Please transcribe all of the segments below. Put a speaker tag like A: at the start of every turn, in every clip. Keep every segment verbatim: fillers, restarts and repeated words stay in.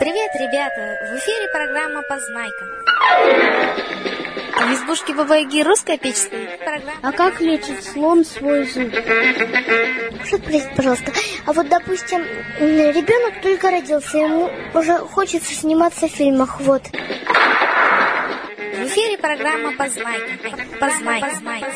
A: Привет, ребята! В эфире программа «Познайка». А в избушке Бабы-Яги русская печь стоит. Программа...
B: А как лечит слон свой зуб?
C: Спросите, пожалуйста, а вот, допустим, ребенок только родился, ему уже хочется сниматься в фильмах, вот.
A: В эфире программа «Познайка». Познайка. Познайка.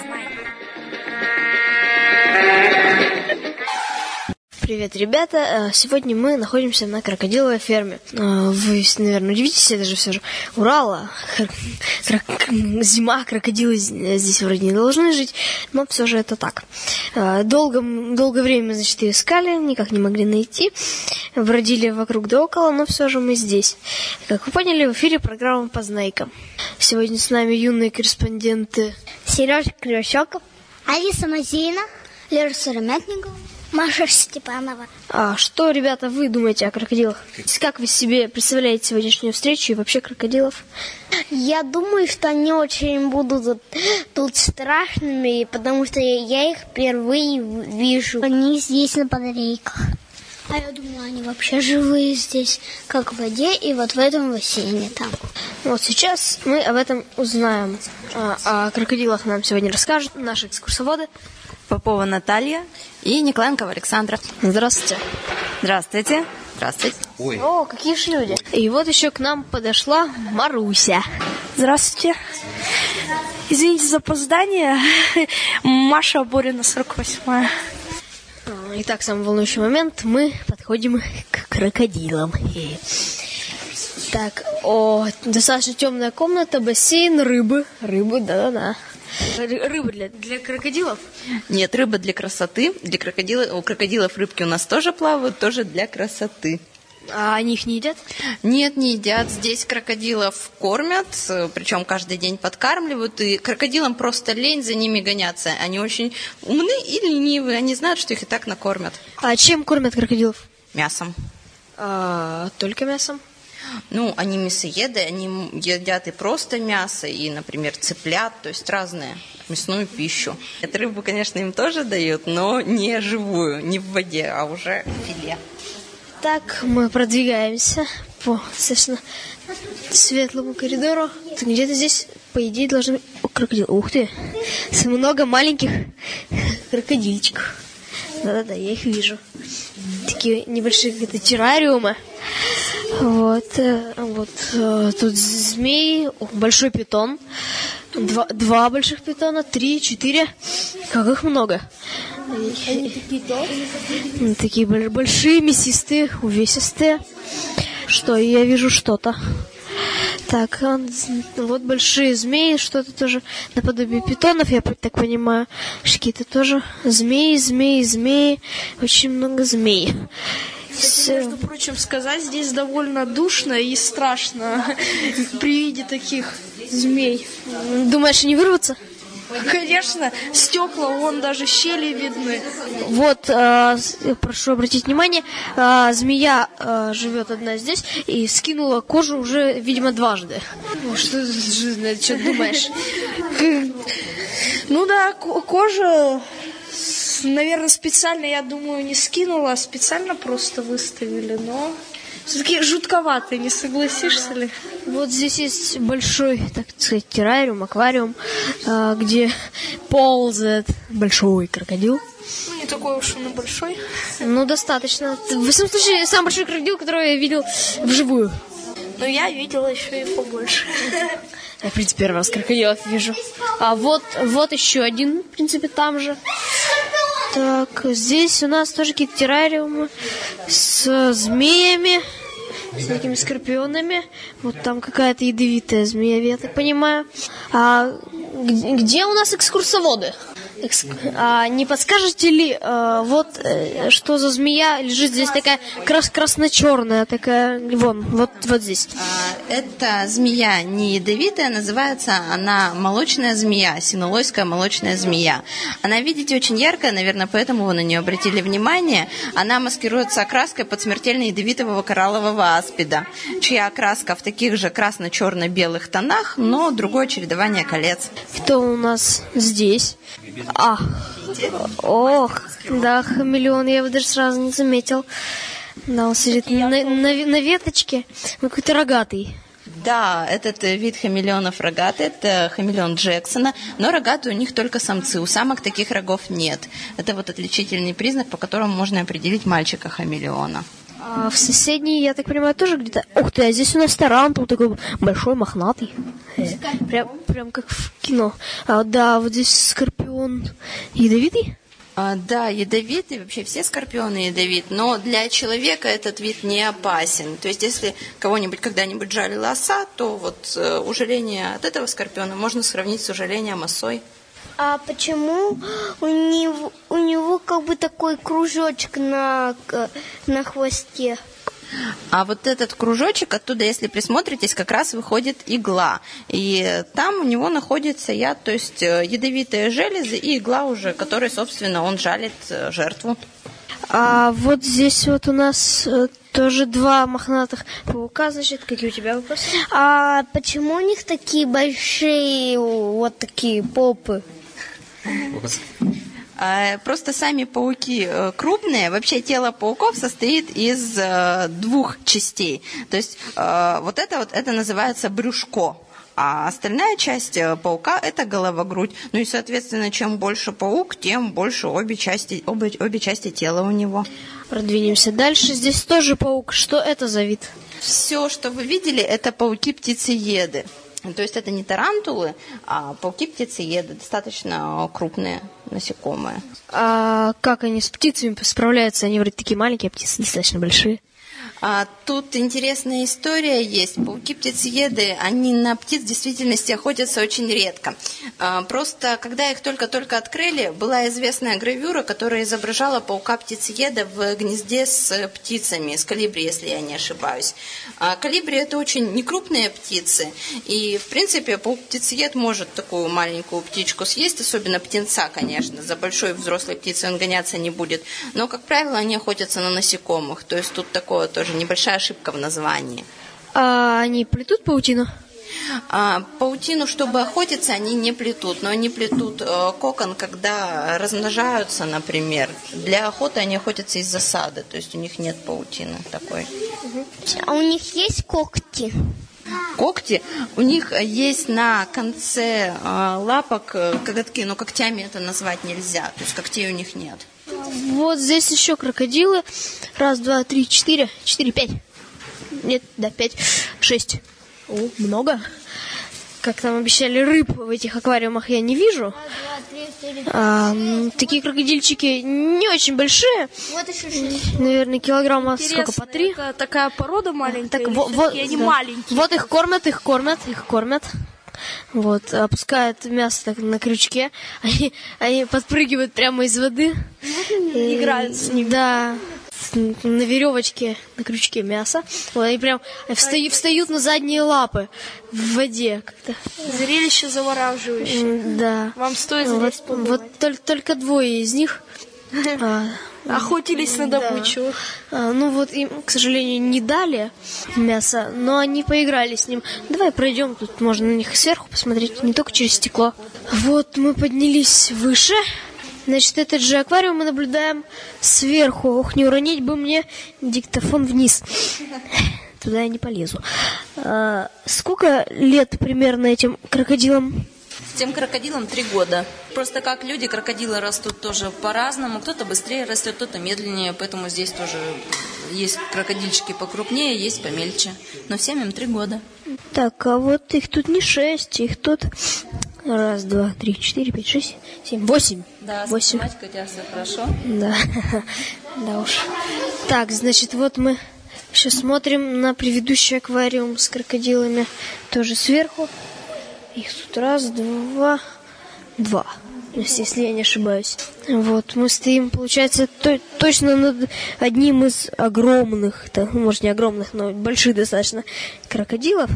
B: Привет, ребята! Сегодня мы находимся на крокодиловой ферме. Вы, наверное, удивитесь, это же все же Урал. Зима, крокодилы здесь вроде не должны жить, но все же это так. Долго, долгое время, значит, ее искали, никак не могли найти. Бродили вокруг да около, но все же мы здесь. Как вы поняли, в эфире программа «Познайка». Сегодня с нами юные корреспонденты
C: Сережа Крещоков, Алиса Мазина, Лера Сыромятникова, Маша Степанова.
B: А что, ребята, вы думаете о крокодилах? Как вы себе представляете сегодняшнюю встречу и вообще крокодилов?
C: Я думаю, что они очень будут тут страшными, потому что я их впервые вижу. Они здесь на батарейках. А я думаю, они вообще живые здесь, как в воде и вот в этом бассейне там.
B: Вот сейчас мы об этом узнаем. А, о крокодилах нам сегодня расскажут наши экскурсоводы.
D: Попова Наталья и Николаенкова Александра.
B: Здравствуйте.
D: Здравствуйте. Здравствуйте.
B: Ой. О, какие ж люди. И вот еще к нам подошла Маруся.
E: Здравствуйте. Извините за опоздание. Маша Борина, сорок восьмая.
B: Итак, самый волнующий момент. Мы подходим к крокодилам. Так, о, достаточно темная комната, бассейн, рыбы. Рыбы, да-да-да. Рыба для, для крокодилов?
D: Нет, рыба для красоты. Для крокодилов, у крокодилов рыбки у нас тоже плавают, тоже для красоты.
B: А они их не едят?
D: Нет, не едят. Здесь крокодилов кормят, причем каждый день подкармливают. И крокодилам просто лень за ними гоняться. Они очень умны и ленивые. Они знают, что их и так накормят.
B: А чем кормят крокодилов?
D: Мясом.
B: А, только мясом?
D: Ну, они мясоеды, они едят и просто мясо, и, например, цыплят, то есть разные, мясную пищу. Эту рыбу, конечно, им тоже дают, но не живую, не в воде, а уже филе.
B: Так, мы продвигаемся по достаточно светлому коридору. Где-то здесь, по идее, должны быть крокодилы. Ух ты! Много маленьких крокодильчиков. Да-да-да, я их вижу. Такие небольшие какие-то террариумы. Вот, вот тут змеи, большой питон, два, два больших питона, три, четыре, как их много.
C: Они такие толстые?
B: Такие большие, мясистые, увесистые. Что, я вижу что-то. Так, вот большие змеи, что-то тоже наподобие питонов, я так понимаю. Какие-то тоже змеи, змеи, змеи, очень много змей.
E: Кстати, между прочим, сказать, здесь довольно душно и страшно при виде таких змей.
B: Думаешь, они вырвутся?
E: Конечно, стекла, вон даже щели видны.
B: Вот, э, прошу обратить внимание, э, змея э, живет одна здесь и скинула кожу уже, видимо, дважды. Что, что думаешь?
E: Ну да, кожа... Наверное, специально, я думаю, не скинула, а специально просто выставили, но все-таки жутковато, не согласишься ли?
B: Вот здесь есть большой, так сказать, террариум, аквариум, где ползает большой крокодил.
E: Ну, не такой уж он и большой.
B: Ну, достаточно. В самом случае, самый большой крокодил, который я видел вживую.
E: Но я видела еще и побольше.
B: Я, в принципе, первый раз крокодилов вижу. А вот, вот еще один, в принципе, там же. Так, здесь у нас тоже какие-то террариумы с змеями, с такими скорпионами. Вот там какая-то ядовитая змея, я так понимаю. А где у нас экскурсоводы? Экск... А не подскажете ли, а, вот э, что за змея лежит здесь такая крас- красно-черная, такая, вон, вот, вот здесь?
D: А, эта змея не ядовитая, называется она молочная змея, синолойская молочная змея. Она, видите, очень яркая, наверное, поэтому вы на нее обратили внимание. Она маскируется окраской под смертельно ядовитого кораллового аспида, чья окраска в таких же красно-черно-белых тонах, но другое чередование колец.
B: Кто у нас здесь? А, ох, да, хамелеон, я его даже сразу не заметил. Да, он сидит на, на, на веточке, он какой-то рогатый.
D: Да, этот вид хамелеонов рогатый, это хамелеон Джексона, но рогатые у них только самцы, у самок таких рогов нет. Это вот отличительный признак, по которому можно определить мальчика-хамелеона.
B: А в соседней, я так понимаю, тоже где-то... Ух ты, а здесь у нас тарантул такой большой, мохнатый. Прям, прям как в кино. А, да, вот здесь скорпион ядовитый.
D: А, да, ядовитый, вообще все скорпионы ядовиты, но для человека этот вид не опасен. То есть, если кого-нибудь когда-нибудь жалила оса, то вот э, ужаление от этого скорпиона можно сравнить с ужалением осой.
C: А почему у него, у него как бы такой кружочек на, на хвосте?
D: А вот этот кружочек, оттуда, если присмотритесь, как раз выходит игла. И там у него находится яд, то есть ядовитые железы и игла уже, которой, собственно, он жалит жертву.
B: А вот здесь вот у нас тоже два мохнатых паука, значит, какие у тебя вопросы?
C: А почему у них такие большие вот такие попы?
D: Просто сами пауки крупные. Вообще тело пауков состоит из двух частей. То есть вот это вот это называется брюшко. А остальная часть паука – это голова-грудь. Ну и, соответственно, чем больше паук, тем больше обе части, обе, обе части тела у него.
B: Продвинемся дальше. Здесь тоже паук. Что это за вид?
D: Все, что вы видели, это пауки-птицееды. То есть это не тарантулы, а пауки-птицееды, достаточно крупные насекомые.
B: А как они с птицами справляются? Они вроде такие маленькие, а птицы достаточно большие.
D: А, тут интересная история есть. Пауки-птицееды, они на птиц в действительности охотятся очень редко. А, просто, когда их только-только открыли, была известная гравюра, которая изображала паука-птицееда в гнезде с птицами, с колибри, если я не ошибаюсь. А, колибри – это очень некрупные птицы, и, в принципе, паук-птицеед может такую маленькую птичку съесть, особенно птенца, конечно. За большой взрослой птицей он гоняться не будет. Но, как правило, они охотятся на насекомых, то есть тут такое тоже небольшая ошибка в названии.
B: А они плетут паутину?
D: А, паутину, чтобы охотиться, они не плетут, но они плетут э, кокон, когда размножаются, например. Для охоты они охотятся из засады, то есть у них нет паутины такой.
C: А у них есть когти?
D: Когти? У них есть на конце э, лапок э, коготки, но когтями это назвать нельзя, то есть когтей у них нет.
B: Вот здесь еще крокодилы. Раз, два, три, четыре. Четыре, пять. Нет, да, пять, шесть. О, много. Как там обещали, рыб в этих аквариумах я не вижу. А, такие крокодильчики не очень большие.
C: Вот еще шесть.
B: Наверное, килограмма сколько, по три?
E: Это такая порода маленькая,
B: Так, вот, вот,
E: они
B: да.
E: маленькие.
B: Вот их кормят, их кормят, их кормят. Вот, опускают мясо так на крючке, они, они подпрыгивают прямо из воды.
E: И играют с ним.
B: Да, на веревочке, на крючке мясо. Вот, они прям встают, встают на задние лапы в воде как-то.
E: Зрелище завораживающее.
B: Да.
E: Вам стоит
B: Вот,
E: здесь побывать.
B: вот только, только двое из них а,
E: Охотились на добычу.
B: А, ну вот им, к сожалению, не дали мясо, но они поиграли с ним. Давай пройдем, тут можно на них сверху посмотреть, не только через стекло. Вот мы поднялись выше. Значит, этот же аквариум мы наблюдаем сверху. Ох, не уронить бы мне диктофон вниз. Туда я не полезу. А, сколько лет примерно этим крокодилам?
F: Тем крокодилам три года. Просто как люди, крокодилы растут тоже по-разному. Кто-то быстрее растет, кто-то медленнее. Поэтому здесь тоже есть крокодильчики покрупнее, есть помельче. Но всем им три года.
B: Так, а вот их тут не шесть, их тут раз, два, три, четыре, пять, шесть, семь, восемь.
F: Да,
B: восемь.
F: с математикой у тебя все хорошо.
B: Да, да уж. Так, значит, вот мы сейчас смотрим на предыдущий аквариум с крокодилами. Тоже сверху. Их тут раз, два, два, если я не ошибаюсь. Вот, мы стоим, получается, то, точно над одним из огромных, да, может не огромных, но больших достаточно крокодилов.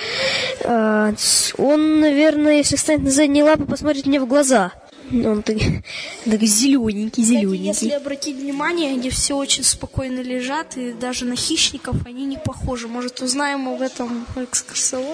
B: А, он, наверное, если встанет на задние лапы, посмотрит мне в глаза. Он так, так зелененький, зелененький.
E: Если обратить внимание, они все очень спокойно лежат, и даже на хищников они не похожи. Может, узнаем об этом экскурсовода?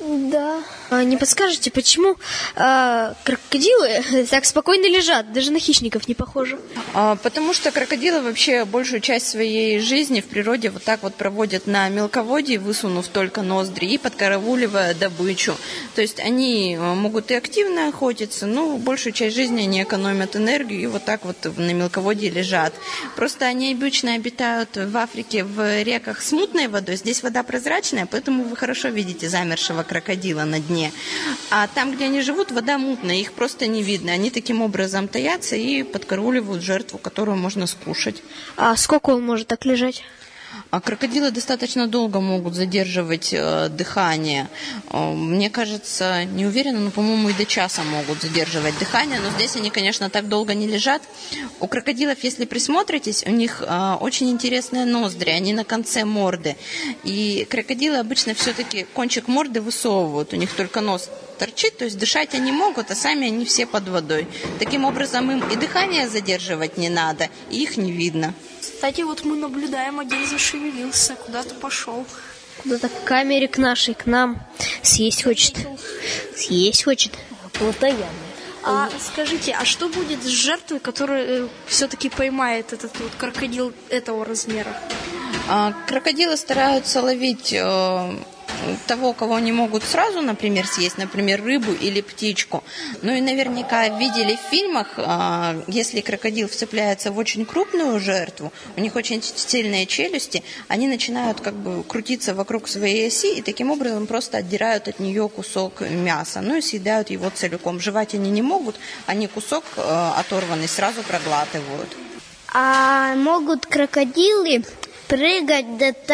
C: Да.
B: А не подскажете, почему а, крокодилы так спокойно лежат, даже на хищников не похожи?
D: А, потому что крокодилы вообще большую часть своей жизни в природе вот так вот проводят на мелководье, высунув только ноздри и подкарауливая добычу. То есть они могут и активно охотиться, но большую часть жизни они экономят энергию и вот так вот на мелководье лежат. Просто они обычно обитают в Африке в реках с мутной водой. Здесь вода прозрачная, поэтому вы хорошо видите замершего крокодила на дне. А там, где они живут, вода мутная, их просто не видно. Они таким образом таятся и подкарауливают жертву, которую можно скушать.
B: А сколько он может так лежать?
D: А крокодилы достаточно долго могут задерживать э, дыхание. Э, мне кажется, не уверена, но, по-моему, и до часа могут задерживать дыхание. Но здесь они, конечно, так долго не лежат. У крокодилов, если присмотритесь, у них э, очень интересные ноздри. Они на конце морды. И крокодилы обычно все-таки кончик морды высовывают. У них только нос торчит, то есть дышать они могут, а сами они все под водой. Таким образом, им и дыхание задерживать не надо, и их не видно.
E: Кстати, вот мы наблюдаем, один зашевелился, куда-то пошел.
B: Куда-то к камере к нашей, к нам. Съесть хочет. Съесть хочет.
C: Плотоядный.
E: А скажите, а что будет с жертвой, которая э, все-таки поймает этот вот крокодил этого размера?
D: А, крокодилы стараются ловить э, того, кого они могут сразу, например, съесть, например, рыбу или птичку. Ну и наверняка видели в фильмах, э, если крокодил вцепляется в очень крупную жертву, у них очень сильные челюсти, они начинают как бы крутиться вокруг своей оси и таким образом просто отдирают от нее кусок мяса, ну и съедают его целиком. Жевать они не могут, они кусок э, оторванный сразу проглатывают.
C: А могут крокодилы прыгать,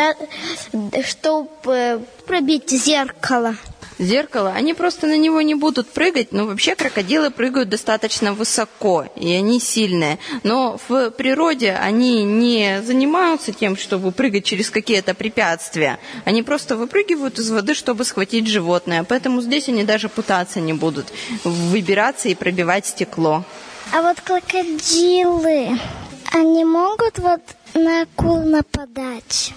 C: чтобы пробить зеркало?
D: Зеркало, они просто на него не будут прыгать, но вообще крокодилы прыгают достаточно высоко, и они сильные. Но в природе они не занимаются тем, чтобы прыгать через какие-то препятствия. Они просто выпрыгивают из воды, чтобы схватить животное. Поэтому здесь они даже пытаться не будут выбираться и пробивать стекло.
C: А вот крокодилы, они могут вот на акул нападать?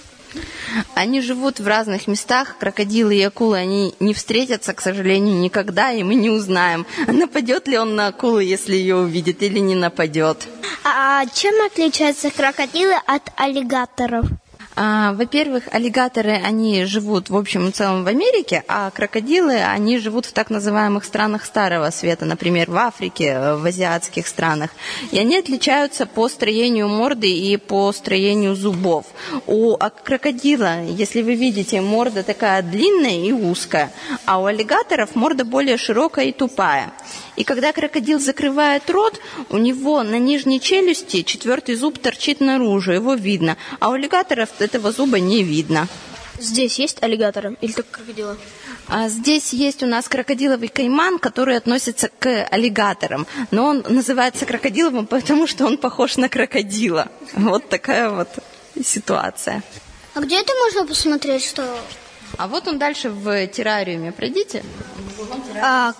D: Они живут в разных местах. Крокодилы и акулы, они не встретятся, к сожалению, никогда, и мы не узнаем, нападет ли он на акулу, если ее увидит, или не нападет.
C: А чем отличаются крокодилы от аллигаторов?
D: А, во-первых, аллигаторы, они живут в общем и целом в Америке, а крокодилы, они живут в так называемых странах Старого Света, например, в Африке, в азиатских странах. И они отличаются по строению морды и по строению зубов. У крокодила, если вы видите, морда такая длинная и узкая, а у аллигаторов морда более широкая и тупая. И когда крокодил закрывает рот, у него на нижней челюсти четвертый зуб торчит наружу, его видно, а у аллигаторов этого зуба не видно.
B: Здесь есть аллигаторы или только крокодилы?
D: А здесь есть у нас крокодиловый кайман, который относится к аллигаторам, но он называется крокодиловым, потому что он похож на крокодила. Вот такая вот ситуация.
C: А где это можно посмотреть, что...
D: А вот он дальше в террариуме. Пройдите.
B: А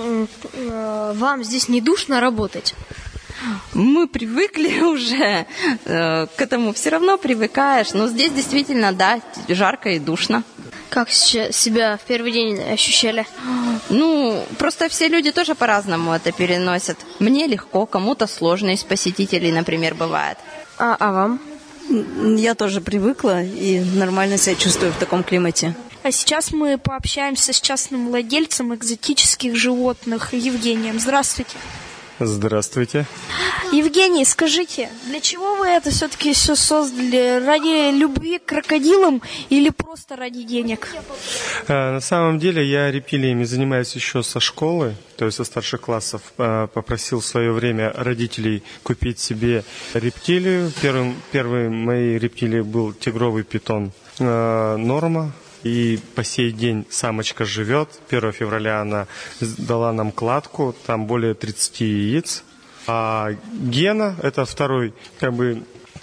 B: вам здесь не душно работать?
D: Мы привыкли уже э, к этому, все равно привыкаешь, но здесь действительно, да, жарко и душно.
B: Как себя в первый день ощущали?
D: Ну, просто все люди тоже по-разному это переносят. Мне легко, кому-то сложно, из посетителей, например, бывает.
B: А, а вам?
G: Я тоже привыкла и нормально себя чувствую в таком климате.
E: А сейчас мы пообщаемся с частным владельцем экзотических животных Евгением. Здравствуйте.
H: Здравствуйте.
E: Евгений, скажите, для чего вы это все-таки все создали? Ради любви к крокодилам или просто ради денег?
H: На самом деле я рептилиями занимаюсь еще со школы, то есть со старших классов. Попросил в свое время родителей купить себе рептилию. Первым, первой моей рептилией был тигровый питон Норма. И по сей день самочка живет. первого февраля она дала нам кладку, там более тридцать яиц. А Гена, это второй как бы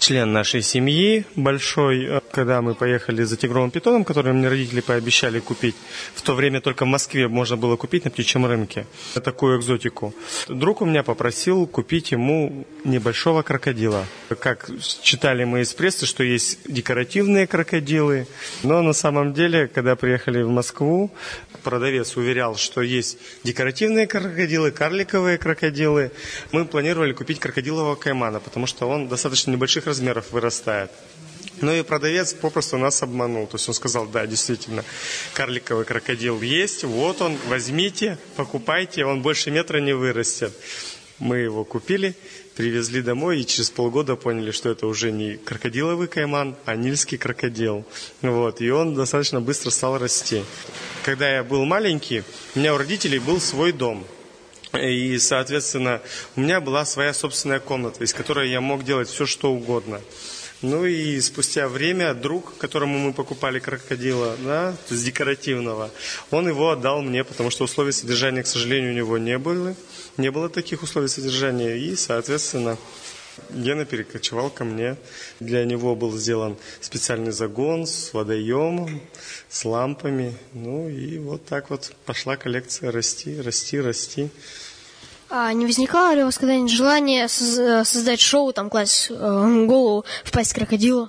H: член нашей семьи большой. Когда мы поехали за тигровым питоном, который мне родители пообещали купить, в то время только в Москве можно было купить на птичьем рынке такую экзотику. Друг у меня попросил купить ему небольшого крокодила. Как читали мы из прессы, что есть декоративные крокодилы, но на самом деле, когда приехали в Москву, продавец уверял, что есть декоративные крокодилы, карликовые крокодилы. Мы планировали купить крокодилового каймана, потому что он достаточно небольших размеров вырастает. Ну и продавец попросту нас обманул. То есть он сказал, да, действительно, карликовый крокодил есть, вот он, возьмите, покупайте, он больше метра не вырастет. Мы его купили, привезли домой и через полгода поняли, что это уже не крокодиловый кайман, а нильский крокодил. Вот, и он достаточно быстро стал расти. Когда я был маленький, у меня у родителей был свой дом. И, соответственно, у меня была своя собственная комната, из которой я мог делать все, что угодно. Ну и спустя время друг, которому мы покупали крокодила, да, то есть декоративного, он его отдал мне, потому что условий содержания, к сожалению, у него не было. Не было таких условий содержания. И, соответственно, Гена перекочевал ко мне. Для него был сделан специальный загон с водоемом, с лампами. Ну и вот так вот пошла коллекция расти, расти, расти.
B: А не возникало ли у вас когда-нибудь желание создать шоу, там, класть э, голову в пасть крокодила?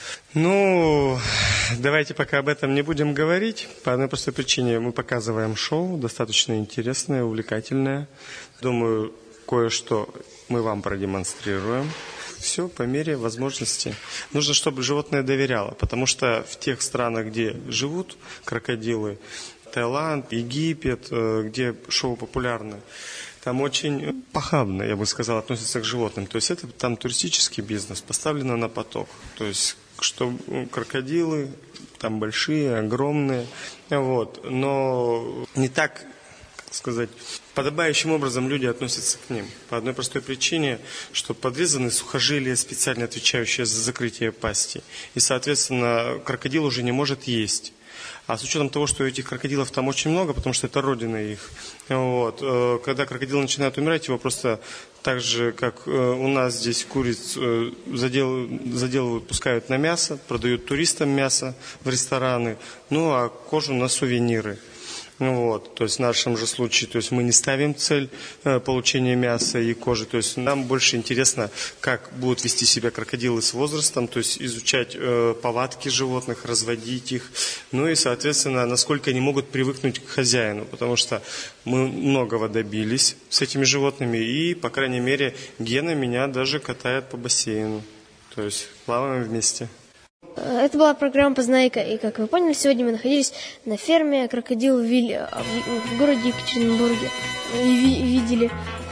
H: Ну, давайте пока об этом не будем говорить. По одной простой причине мы показываем шоу, достаточно интересное, увлекательное. Думаю, кое-что мы вам продемонстрируем. Все по мере возможности. Нужно, чтобы животное доверяло, потому что в тех странах, где живут крокодилы, Таиланд, Египет, где шоу популярны, там очень похабно, я бы сказал, относятся к животным. То есть это там туристический бизнес, поставлено на поток. То есть что крокодилы там большие, огромные, вот. Но не так, как сказать, подобающим образом люди относятся к ним. По одной простой причине, что подрезаны сухожилия, специально отвечающие за закрытие пасти. И, соответственно, крокодил уже не может есть. А с учетом того, что этих крокодилов там очень много, потому что это родина их, вот, когда крокодил начинает умирать, его просто так же, как у нас здесь куриц заделывают, заделывают, пускают на мясо, продают туристам мясо в рестораны, ну а кожу на сувениры. Вот, то есть в нашем же случае, то есть мы не ставим цель э, получения мяса и кожи, то есть нам больше интересно, как будут вести себя крокодилы с возрастом, то есть изучать э, повадки животных, разводить их, ну и, соответственно, насколько они могут привыкнуть к хозяину, потому что мы многого добились с этими животными, и, по крайней мере, Гена меня даже катает по бассейну, то есть плаваем вместе.
B: Это была программа «Познайка», и, как вы поняли, сегодня мы находились на ферме «Крокодил Вилли» в городе Екатеринбурге. И видели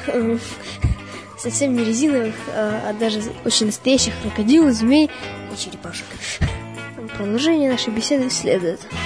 B: совсем не резиновых, а даже очень настоящих крокодилов, змей и черепашек. Продолжение нашей беседы следует.